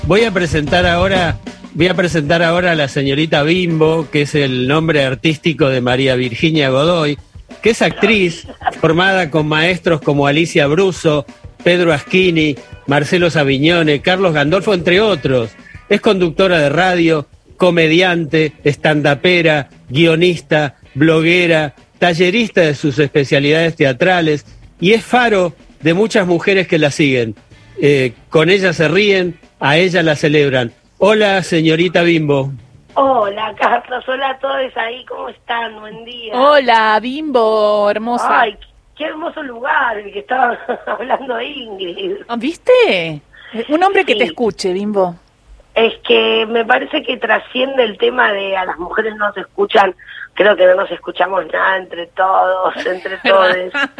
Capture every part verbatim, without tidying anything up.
Voy a presentar ahora, voy a presentar ahora a la señorita Bimbo, que es el nombre artístico de María Virginia Godoy, que es actriz formada con maestros como Alicia Bruso, Pedro Aschini, Marcelo Savignone, Carlos Gandolfo, entre otros. Es conductora de radio, comediante, estandapera, guionista, bloguera, tallerista de sus especialidades teatrales y es faro de muchas mujeres que la siguen. Eh, con ella se ríen, a ella la celebran. Hola, señorita Bimbo. Hola, Carlos. Hola a todos ahí. ¿Cómo están? Buen día. Hola, Bimbo, hermosa. Ay, qué hermoso lugar el que estaba hablando Ingrid. ¿Viste? Un hombre que Sí. te escuche, Bimbo. Es que me parece que trasciende el tema de a las mujeres no se escuchan. Creo que no nos escuchamos nada entre todos, entre todos.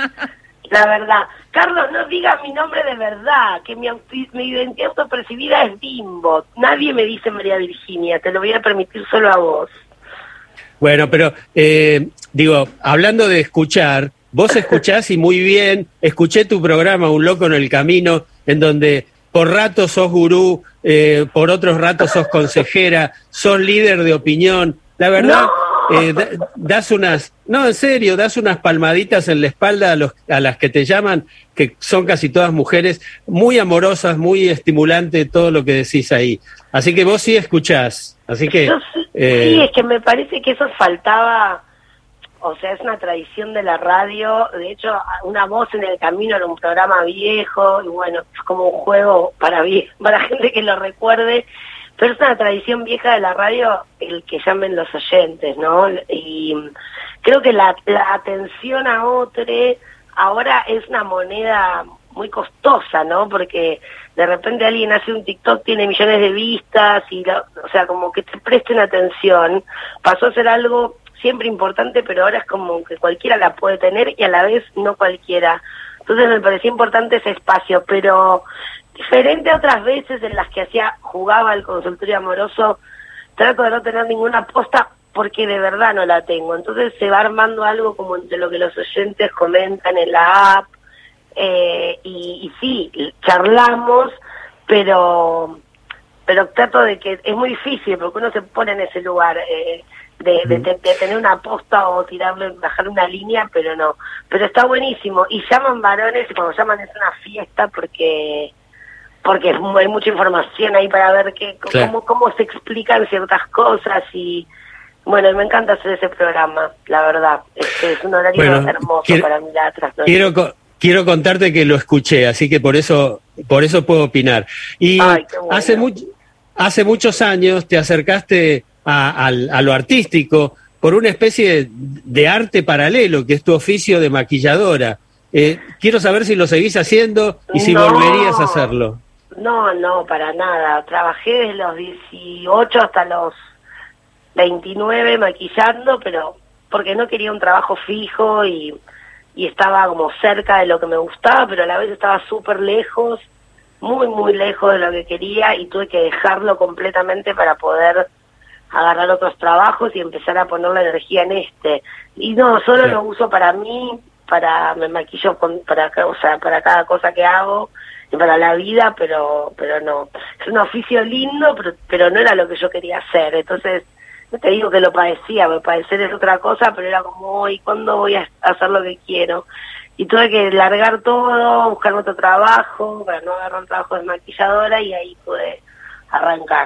La verdad. Carlos, no diga mi nombre de verdad, que mi, auti- mi identidad autopercibida es Bimbo. Nadie me dice María Virginia, te lo voy a permitir solo a vos. Bueno, pero eh, digo, hablando de escuchar, vos escuchás y muy bien, escuché tu programa Un Loco en el Camino, en donde por ratos sos gurú, eh, por otros ratos sos consejera, sos líder de opinión. La verdad, ¡No! eh, da- das unas, no, en serio, das unas palmaditas en la espalda a, los, a las que te llaman, que son casi todas mujeres, muy amorosas, muy estimulante todo lo que decís ahí. Así que vos sí escuchás. Así que... Yo sí, eh, sí, es que me parece que eso faltaba, o sea, es una tradición de la radio. De hecho, Una Voz en el Camino era un programa viejo y bueno, es como un juego para, vie- para gente que lo recuerde. Pero es una tradición vieja de la radio el que llamen los oyentes, ¿no? Y creo que la, la atención a otro ahora es una moneda muy costosa, ¿no? Porque de repente alguien hace un TikTok, tiene millones de vistas, y la- o sea, como que te presten atención. Pasó a ser algo siempre importante, pero ahora es como que cualquiera la puede tener y a la vez no cualquiera. Entonces me parecía importante ese espacio, pero... diferente a otras veces en las que hacía jugaba el consultorio amoroso, trato de no tener ninguna posta porque de verdad no la tengo. Entonces se va armando algo como entre lo que los oyentes comentan en la app, eh, y, y sí, charlamos, pero pero trato de que es muy difícil porque uno se pone en ese lugar eh, de, de, de, de tener una posta o tirarle, bajar una línea, pero no. Pero está buenísimo. Y llaman varones y cuando llaman es una fiesta porque... porque es mu- hay mucha información ahí para ver qué, Claro. cómo, cómo se explican ciertas cosas y bueno, me encanta hacer ese programa, la verdad, es, que es un horario Bueno, hermoso quiero- para mí la trasnoche. Quiero, co- quiero contarte que lo escuché, así que por eso, por eso puedo opinar. Y Ay, qué bueno. hace, much- hace muchos años te acercaste a, al- a lo artístico por una especie de, de arte paralelo, que es tu oficio de maquilladora. Eh, quiero saber si lo seguís haciendo y si No. volverías a hacerlo. No, no, para nada, trabajé desde los dieciocho hasta los veintinueve maquillando, pero porque no quería un trabajo fijo y, y estaba como cerca de lo que me gustaba, pero a la vez estaba súper lejos, muy, muy lejos de lo que quería y tuve que dejarlo completamente para poder agarrar otros trabajos y empezar a poner la energía en este. Y no, solo Claro. lo uso para mí, para me maquillo con, para, ca- o sea, para cada cosa que hago y para la vida, pero pero no. Es un oficio lindo, pero, pero no era lo que yo quería hacer. Entonces, no te digo que lo padecía, me padecer es otra cosa, pero era como, hoy, ¿cuándo voy a hacer lo que quiero? Y tuve que largar todo, buscar otro trabajo, para no agarrar un trabajo de maquilladora y ahí pude arrancar.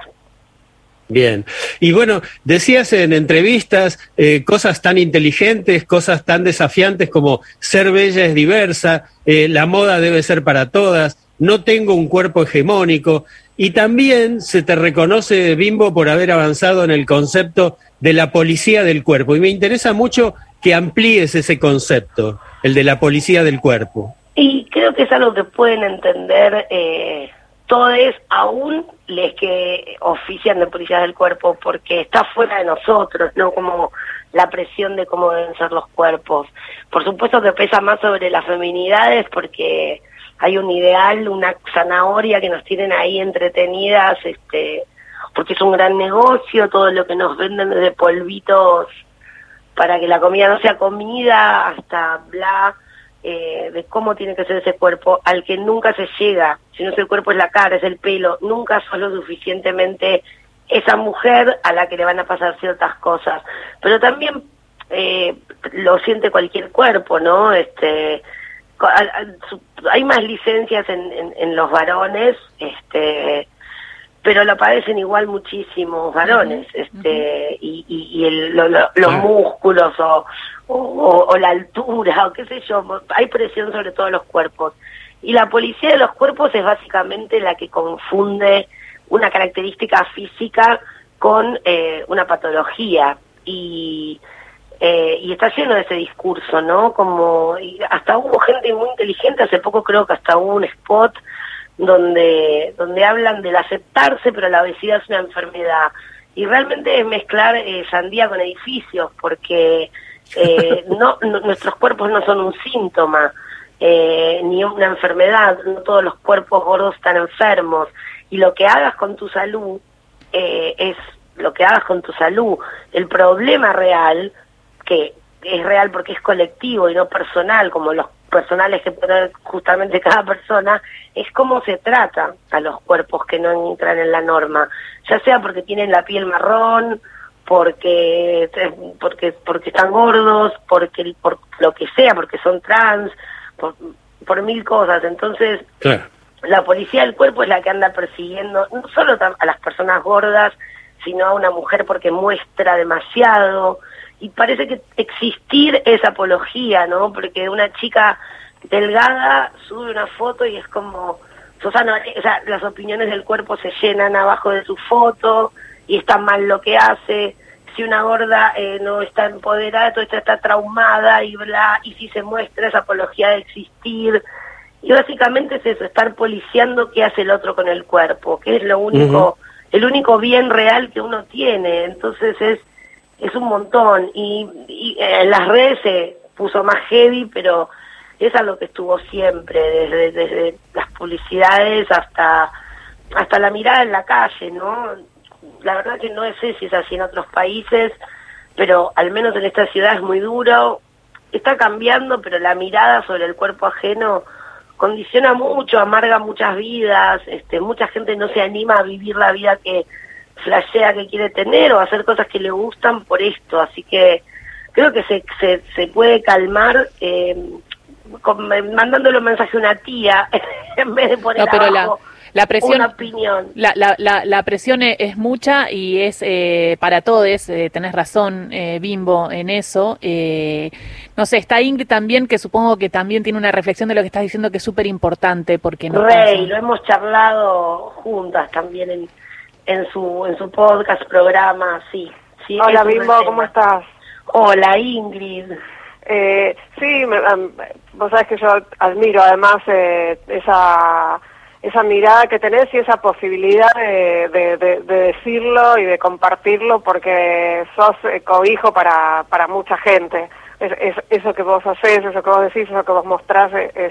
Bien. Y bueno, decías en entrevistas eh, cosas tan inteligentes, cosas tan desafiantes como ser bella es diversa, eh, la moda debe ser para todas, no tengo un cuerpo hegemónico, y también se te reconoce, Bimbo, por haber avanzado en el concepto de la policía del cuerpo. Y me interesa mucho que amplíes ese concepto, el de la policía del cuerpo. Y creo que es algo que pueden entender eh, todos, aún les que ofician de policías del cuerpo, porque está fuera de nosotros, no como la presión de cómo deben ser los cuerpos. Por supuesto que pesa más sobre las feminidades, porque hay un ideal, una zanahoria que nos tienen ahí entretenidas, este, porque es un gran negocio, todo lo que nos venden desde polvitos para que la comida no sea comida, hasta bla, eh, de cómo tiene que ser ese cuerpo, al que nunca se llega, si no es el cuerpo, es la cara, es el pelo, nunca sos lo suficientemente esa mujer a la que le van a pasar ciertas cosas, pero también eh, lo siente cualquier cuerpo, ¿no? Este, hay más licencias en, en, en los varones, este, pero lo padecen igual muchísimos varones, uh-huh. este, uh-huh. y, y, y el, lo, lo, los músculos o, o, o la altura o qué sé yo, hay presión sobre todos los cuerpos, y la policía de los cuerpos es básicamente la que confunde una característica física con eh, una patología, y eh, y está lleno de ese discurso, ¿no? Como y hasta hubo gente muy inteligente, hace poco creo que hasta hubo un spot donde donde hablan del aceptarse, pero la obesidad es una enfermedad, y realmente es mezclar eh, sandía con edificios, porque eh, no, no nuestros cuerpos no son un síntoma, eh, ni una enfermedad, no todos los cuerpos gordos están enfermos, y lo que hagas con tu salud eh, es lo que hagas con tu salud. El problema real, que es real porque es colectivo y no personal, como los personales que puede tener justamente cada persona, es cómo se trata a los cuerpos que no entran en la norma, ya sea porque tienen la piel marrón, porque porque porque están gordos, porque por lo que sea, porque son trans, por, por mil cosas. Entonces, claro, la policía del cuerpo es la que anda persiguiendo no solo a las personas gordas, sino a una mujer porque muestra demasiado, y parece que existir es apología, ¿no? Porque una chica delgada sube una foto y es como, Susana, o sea, las opiniones del cuerpo se llenan abajo de su foto y está mal lo que hace. Si una gorda eh, no está empoderada, entonces está traumada y bla, y si se muestra esa apología de existir. Y básicamente es eso, estar policiando qué hace el otro con el cuerpo, que es lo único, uh-huh. el único bien real que uno tiene. Entonces es es un montón, y, y en las redes se puso más heavy, pero es algo que estuvo siempre, desde, desde las publicidades hasta hasta la mirada en la calle, ¿no? La verdad que no sé si es así en otros países, pero al menos en esta ciudad es muy duro. Está cambiando, pero la mirada sobre el cuerpo ajeno condiciona mucho, amarga muchas vidas, este, mucha gente no se anima a vivir la vida que flashea que quiere tener o hacer cosas que le gustan por esto, así que creo que se se, se puede calmar eh, con, mandándole un mensaje a una tía en vez de poner no, pero abajo la, la presión, una opinión. La, la, la, la presión es, es mucha y es eh, para todos, eh, tenés razón, eh, Bimbo, en eso. Eh, no sé, está Ingrid también, que supongo que también tiene una reflexión de lo que estás diciendo que es súper importante, porque no Rey, pasa. Lo hemos charlado juntas también en en su en su podcast, programa, sí. sí Hola Bimbo, ¿cómo estás? Hola Ingrid. Eh, sí, me, um, vos sabés que yo admiro además eh, esa esa mirada que tenés y esa posibilidad de, de, de, de decirlo y de compartirlo, porque sos eh, cobijo para, para mucha gente. Es, es, eso que vos hacés, eso que vos decís, eso que vos mostrás es...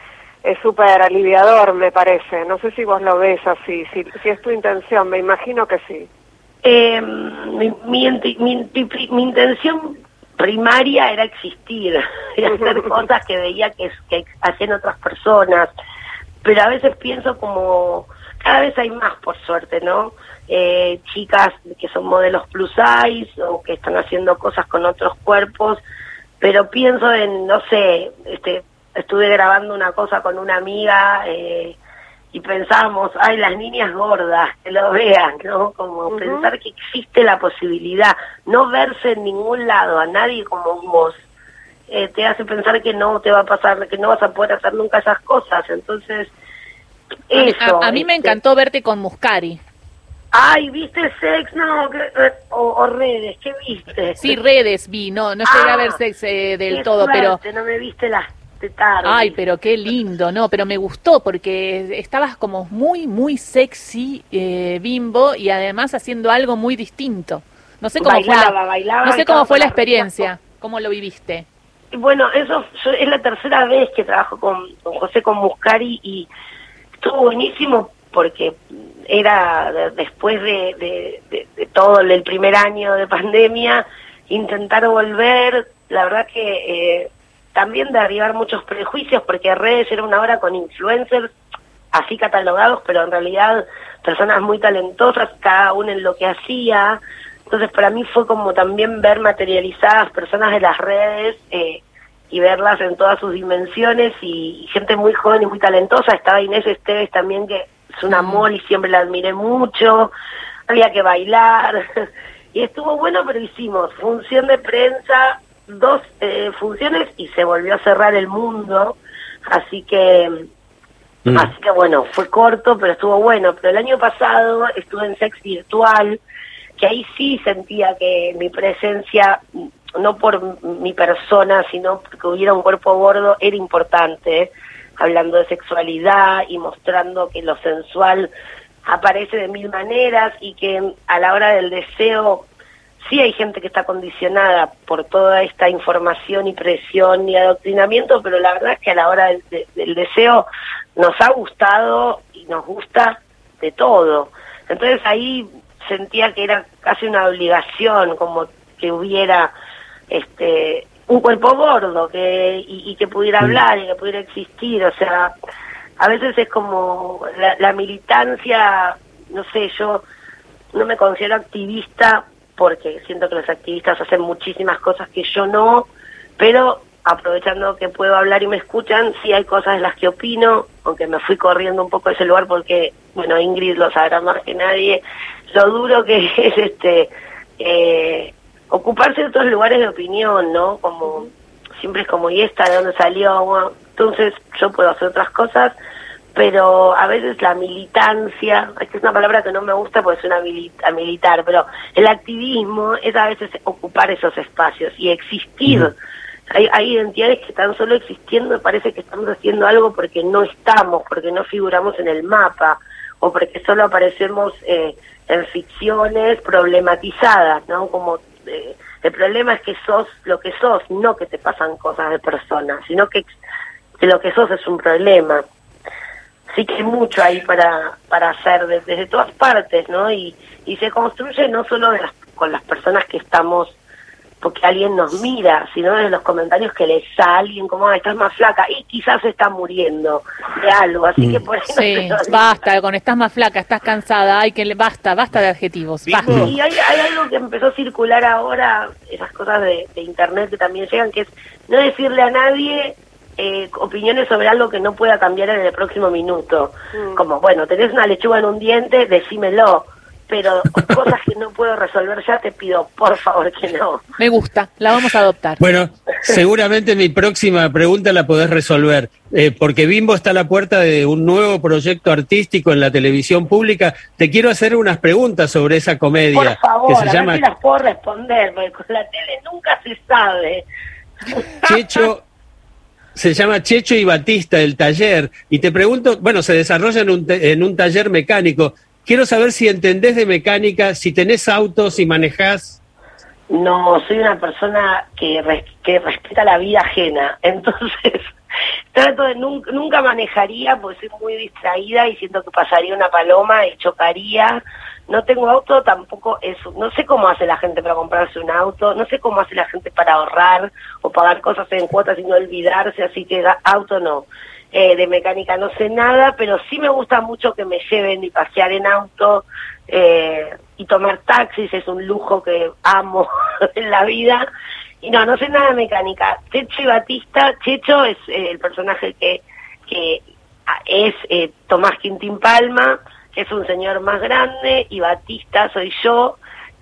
es súper aliviador, me parece. No sé si vos lo ves así, si, si es tu intención, me imagino que sí. Eh, mi, mi, mi, mi, mi intención primaria era existir, era hacer cosas que veía que, que hacían otras personas, pero a veces pienso como, cada vez hay más, por suerte, ¿no? Eh, chicas que son modelos plus size o que están haciendo cosas con otros cuerpos, pero pienso en, no sé, este... estuve grabando una cosa con una amiga eh, y pensamos, ay, las niñas gordas, que lo vean, ¿no? Como uh-huh. pensar que existe la posibilidad, no verse en ningún lado, a nadie como vos, eh, te hace pensar que no te va a pasar, que no vas a poder hacer nunca esas cosas. Entonces, eso. A, a mí este, me encantó verte con Muscari. Ay, ¿viste Sex? No, que, o, o redes, ¿qué viste? Sí, redes vi, no, no llegué ah, a ver Sex eh, del todo, suerte, pero... no me viste las tarde. Ay, pero qué lindo, no, pero me gustó porque estabas como muy, muy sexy, eh, Bimbo, y además haciendo algo muy distinto. No sé cómo bailaba, fue la, bailaba, no sé cómo fue la experiencia, cómo lo viviste. Bueno, eso yo, es la tercera vez que trabajo con, con José con Muscari y estuvo buenísimo porque era de, después de, de, de, de todo el primer año de pandemia, intentar volver, la verdad que... Eh, también derribar muchos prejuicios, porque Redes era una obra con influencers así catalogados, pero en realidad personas muy talentosas, cada uno en lo que hacía. Entonces para mí fue como también ver materializadas personas de las redes eh, y verlas en todas sus dimensiones, y, y gente muy joven y muy talentosa. Estaba Inés Esteves también, que es un amor y siempre la admiré mucho. Había que bailar y estuvo bueno, pero hicimos función de prensa, dos eh, funciones, y se volvió a cerrar el mundo, así que mm. así que bueno, fue corto pero estuvo bueno. Pero el año pasado estuve en Sex Virtual, que ahí sí sentía que mi presencia, no por mi persona, sino porque hubiera un cuerpo gordo, era importante, ¿eh? Hablando de sexualidad y mostrando que lo sensual aparece de mil maneras, y que a la hora del deseo sí hay gente que está condicionada por toda esta información y presión y adoctrinamiento, pero la verdad es que a la hora del, de, del deseo nos ha gustado y nos gusta de todo. Entonces ahí sentía que era casi una obligación, como que hubiera este un cuerpo gordo que y, y que pudiera hablar y que pudiera existir. O sea, a veces es como la, la militancia, no sé, yo no me considero activista porque siento que los activistas hacen muchísimas cosas que yo no, pero aprovechando que puedo hablar y me escuchan, sí hay cosas de las que opino, aunque me fui corriendo un poco de ese lugar porque, bueno, Ingrid lo sabrá más que nadie, lo duro que es este eh, ocupar ciertos lugares de opinión, ¿no? Como siempre es como, ¿y esta de dónde salió? Bueno, entonces yo puedo hacer otras cosas, pero a veces la militancia, es que es una palabra que no me gusta porque suena a militar, pero el activismo es a veces ocupar esos espacios y existir. Mm. Hay, hay identidades que están solo existiendo, parece que estamos haciendo algo porque no estamos, porque no figuramos en el mapa, o porque solo aparecemos eh, en ficciones problematizadas, ¿no? Como eh, el problema es que sos lo que sos, no que te pasan cosas de personas, sino que, que lo que sos es un problema. Sí que hay mucho ahí para para hacer desde, desde todas partes, ¿no? Y, y se construye no solo de las, con las personas que estamos porque alguien nos mira, sino de los comentarios que les salen, como, ah, estás más flaca, y quizás se está muriendo de algo, así mm. que por eso... Sí, no basta, con estás más flaca, estás cansada, hay que le, basta, basta de adjetivos, basta. Y hay, hay algo que empezó a circular ahora, esas cosas de, de internet que también llegan, que es no decirle a nadie eh, opiniones sobre algo que no pueda cambiar en el próximo minuto. Mm. Como, bueno, tenés una lechuga en un diente, decímelo. Pero cosas que no puedo resolver ya, te pido por favor que no. Me gusta, la vamos a adoptar. Bueno, seguramente mi próxima pregunta la podés resolver, eh, porque Bimbo está a la puerta de un nuevo proyecto artístico en la televisión pública. Te quiero hacer unas preguntas sobre esa comedia. Por favor, que se a llama... ver si las puedo responder, porque con la tele nunca se sabe. Checho... Se llama Checho y Batista, el taller, y te pregunto, bueno, se desarrolla en un, en un taller mecánico. Quiero saber si entendés de mecánica, si tenés autos, si manejás. No, soy una persona que, res, que respeta la vida ajena, entonces trato de nunca, nunca manejaría porque soy muy distraída y siento que pasaría una paloma y chocaría. No tengo auto, tampoco eso. No sé cómo hace la gente para comprarse un auto, no sé cómo hace la gente para ahorrar o pagar cosas en cuotas y no olvidarse, así que auto no. Eh, de mecánica no sé nada, pero sí me gusta mucho que me lleven y pasear en auto eh, y tomar taxis, es un lujo que amo en la vida. Y no, no sé nada de mecánica. Checho y Batista, Checho es eh, el personaje que, que es eh, Tomás Quintín Palma, que es un señor más grande, y Batista soy yo,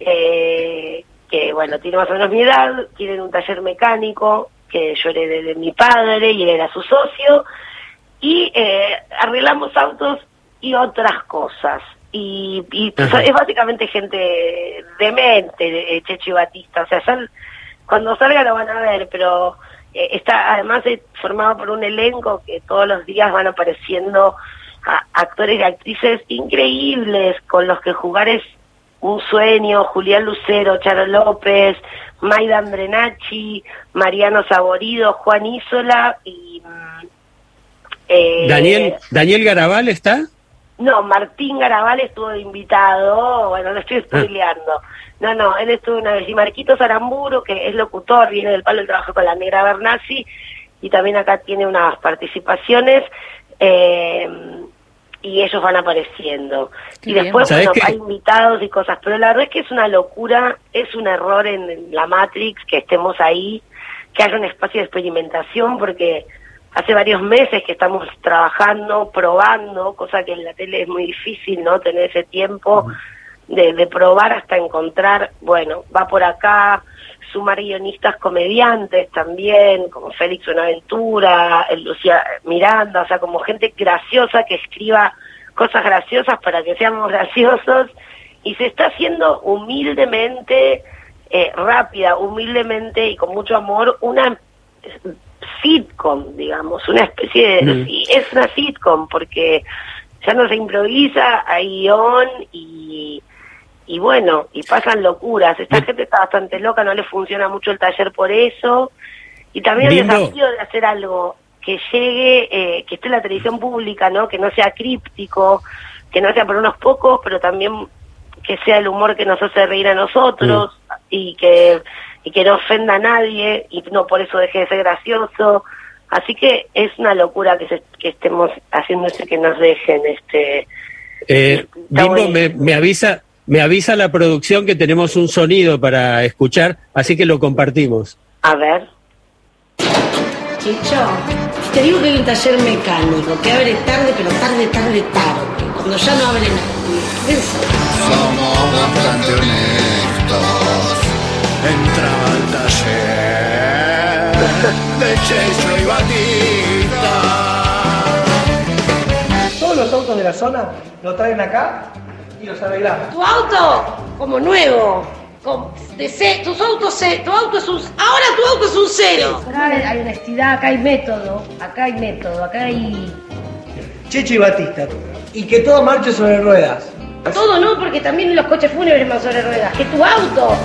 eh, que bueno, tiene más o menos mi edad, tiene un taller mecánico que yo heredé de mi padre y él era su socio, y eh, arreglamos autos y otras cosas. Y, y es básicamente gente demente, de Checho y Batista. O sea, ya, cuando salga lo van a ver, pero eh, está además es formado por un elenco que todos los días van apareciendo a, actores y actrices increíbles, con los que jugar es un sueño. Julián Lucero, Charo López, Maida Andrenacci, Mariano Saborido, Juan Isola y... Eh, Daniel Daniel Garabal está. No, Martín Garabal estuvo de invitado, bueno, lo estoy spoileando. No, no, él estuvo una vez, y Marquitos Aramburu, que es locutor, viene del Palo del Trabajo con la Negra Bernasi, y también acá tiene unas participaciones, eh, y ellos van apareciendo. Qué y bien. después, bueno, ¿Sabés qué? hay invitados y cosas, pero la verdad es que es una locura, es un error en, en la Matrix que estemos ahí, que haya un espacio de experimentación, porque hace varios meses que estamos trabajando, probando, cosa que en la tele es muy difícil, ¿no? Tener ese tiempo de, de probar hasta encontrar, bueno, va por acá, sumar guionistas comediantes también, como Félix Buenaventura, el Lucía Miranda, o sea, como gente graciosa que escriba cosas graciosas para que seamos graciosos, y se está haciendo humildemente, eh, rápida, humildemente y con mucho amor, una sitcom, digamos, una especie de... Mm. sí, es una sitcom, porque ya no se improvisa, hay guión y... y bueno, y pasan locuras. Esta Bien. gente está bastante loca, no le funciona mucho el taller por eso. Y también el Bimbo. desafío de hacer algo que llegue, eh, que esté en la televisión pública, ¿no? Que no sea críptico, que no sea para unos pocos, pero también que sea el humor que nos hace reír a nosotros, mm. y que y que no ofenda a nadie, y no por eso deje de ser gracioso. Así que es una locura que, se, que estemos haciendo esto y que nos dejen. este Eh, Bimbo, me, me avisa... Me avisa la producción que tenemos un sonido para escuchar, así que lo compartimos. A ver. Chicho, te digo que hay un taller mecánico que abre tarde, pero tarde, tarde, tarde. Cuando ya no abre nadie. Somos bastante honestos. Entraba al taller de Checho y Batista. Todos los autos de la zona lo traen acá y los arreglamos. Tu auto, como nuevo. Con, de ce, tus autos, ce, tu auto es un... Ahora tu auto es un cero. Acá hay honestidad, acá hay método, acá hay método, acá hay... Checho y Batista. Y que todo marche sobre ruedas. Todo no, porque también los coches fúnebres van sobre ruedas. ¡Que tu auto!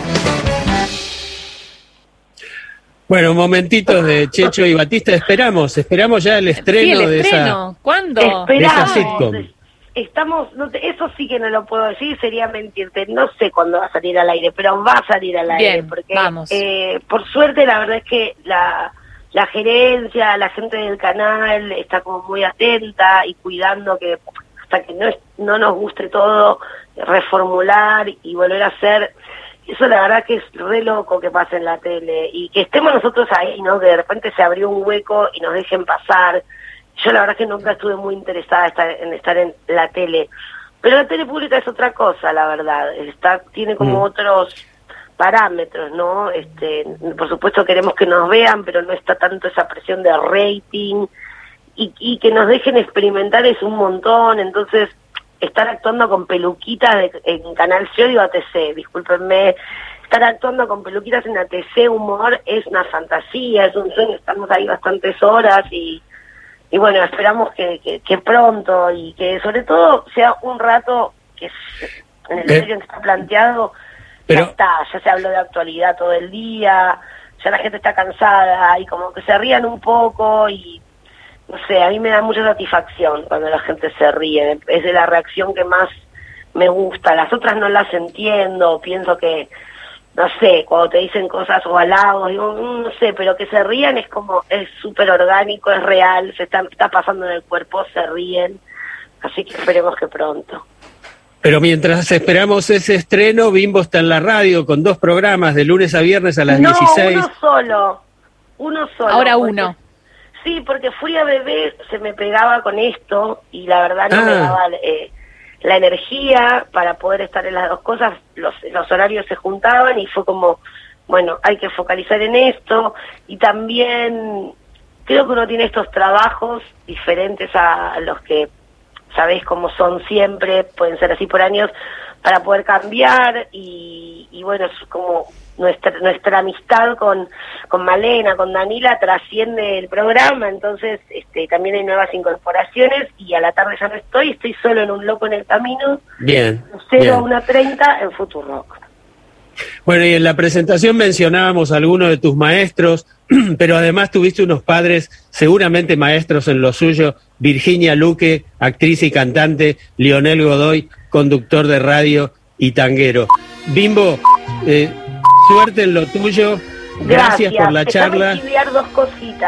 Bueno, momentitos de Checho y Batista. Esperamos, esperamos ya el estreno, Sí, el de estreno. esa... ¿Cuándo? De esa Esperamos. sitcom. Estamos, no te- eso sí que no lo puedo decir, sería mentirte. No sé cuándo va a salir al aire, pero va a salir al aire. Bien, porque vamos. Eh, por suerte, la verdad es que la, la gerencia, la gente del canal está como muy atenta y cuidando que hasta que no, es- no nos guste todo, reformular y volver a hacer. Eso la verdad que es re loco que pase en la tele y que estemos nosotros ahí, ¿no? Que de repente se abrió un hueco y nos dejen pasar. Yo la verdad que nunca estuve muy interesada estar- en estar en la tele, pero la tele pública es otra cosa, la verdad. Está, tiene como Mm. otros parámetros, ¿no? Este, por supuesto queremos que nos vean, pero no está tanto esa presión de rating y, y que nos dejen experimentar es un montón. Entonces estar actuando con peluquitas de, en Canal, yo digo A T C, discúlpenme, estar actuando con peluquitas en A T C Humor es una fantasía, es un sueño, estamos ahí bastantes horas y, y bueno, esperamos que, que, que pronto y que sobre todo sea un rato que es, en el Eh, medio que está planteado, pero- ya está, ya se habló de actualidad todo el día, ya la gente está cansada y como que se rían un poco y no sé, a mí me da mucha satisfacción cuando la gente se ríe, es de la reacción que más me gusta. Las otras no las entiendo, pienso que, no sé, cuando te dicen cosas o halagos, digo, mm, no sé, pero que se rían es como, es súper orgánico, es real, se está, está pasando en el cuerpo, se ríen, así que esperemos que pronto. Pero mientras esperamos ese estreno, Bimbo está en la radio con dos programas de lunes a viernes a las no, dieciséis. uno solo, uno solo. Ahora porque- uno. Sí, porque Furia Bebé se me pegaba con esto y la verdad no Ah. me daba eh, la energía para poder estar en las dos cosas, los, los horarios se juntaban y fue como, bueno, hay que focalizar en esto y también creo que uno tiene estos trabajos diferentes a los que sabéis cómo son siempre, pueden ser así por años, para poder cambiar y, y bueno, es como nuestra nuestra amistad con, con Malena, con Danila trasciende el programa, entonces este también hay nuevas incorporaciones y a la tarde ya no estoy, estoy solo en Un Loco en el Camino, Bien, de cero bien. a una treinta en Futurock. Bueno, y en la presentación mencionábamos a algunos de tus maestros, pero además tuviste unos padres seguramente maestros en lo suyo, Virginia Luque, actriz y cantante, Lionel Godoy, conductor de radio y tanguero. Bimbo, eh, suerte en lo tuyo, gracias, por la Déjame charla. chiviar dos cositas.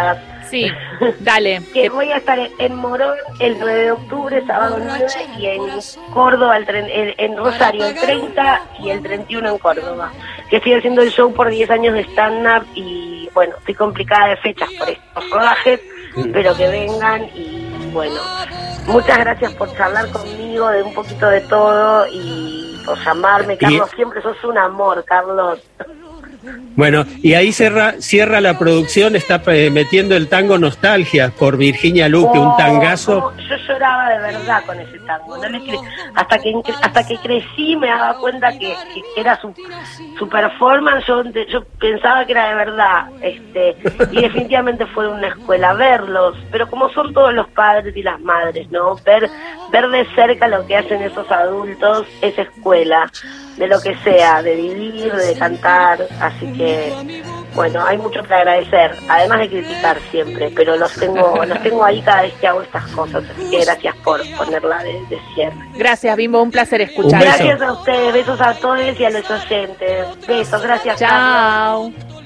Sí, dale. Que voy a estar en Morón el nueve de octubre, sábado nueve, y en Córdoba, el tre- en, en Rosario el treinta y el treinta y uno en Córdoba. Que estoy haciendo el show por diez años de stand-up y, bueno, estoy complicada de fechas por estos rodajes, pero que vengan y, bueno, muchas gracias por charlar conmigo de un poquito de todo y por llamarme, Carlos. Y... siempre sos un amor, Carlos. Bueno, y ahí cierra, cierra la producción, está eh, metiendo el tango Nostalgia por Virginia Luque, oh, un tangazo. Oh, yo lloraba de verdad con ese tango. No le cre- hasta que hasta que crecí me daba cuenta que, que era su, su performance. Yo, yo pensaba que era de verdad, este, y definitivamente fue una escuela verlos. Pero como son todos los padres y las madres, ¿no? Ver, ver de cerca lo que hacen esos adultos es escuela, de lo que sea, de vivir, de cantar. Así que, bueno, hay mucho que agradecer, además de criticar siempre, pero los tengo los tengo ahí cada vez que hago estas cosas, así que gracias por ponerla de, de cierre. Gracias, Bimbo, un placer escuchar. Gracias a ustedes, besos a todos y a los oyentes. Besos, gracias. Chao.